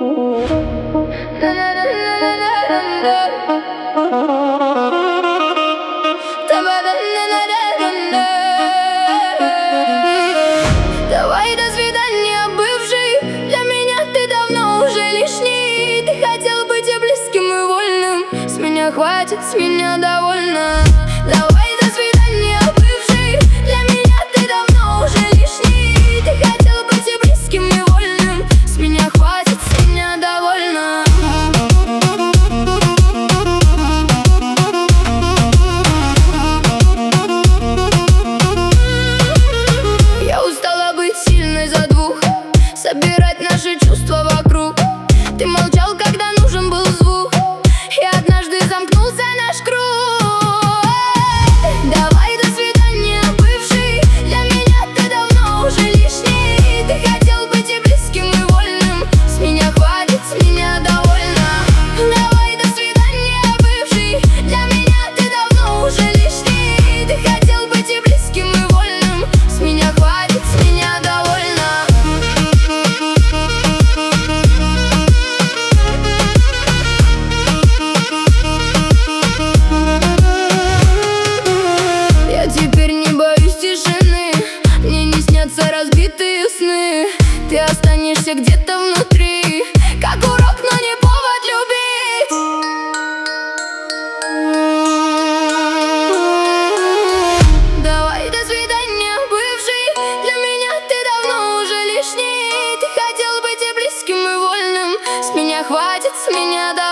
Давай, до свидания, бывший. Для меня ты давно уже лишний. Ты хотел быть и близким, и вольным. С меня хватит, с меня довольно. Давай, до свидания, бывший. Для меня ты давно уже лишний. Ты хотел быть и близким, и вольным. С меня хватит, с меня довольно. Я устала быть сильной за двух, собирать наши чувства вокруг. Ты молчал, когда нужен был звук, и однажды замкнулся наш круг. Давай, до свидания, бывший. Для меня ты давно уже лишний. Ты хотел быть и близким, и вольным. С меня хватит, с меня довольно. Давай, до свидания, бывший. Для меня ты давно уже лишний. Ты хотел быть и близким, и вольным. С меня хватит, с меня довольно. Я теперь не боюсь тишины, мне не снятся разбитые сны. Ты останешься где-то внутри, как урок, но не повод любить. Давай, до свидания, бывший. Для меня ты давно уже лишний. Ты хотел быть и близким, и вольным. С меня хватит, с меня довольно.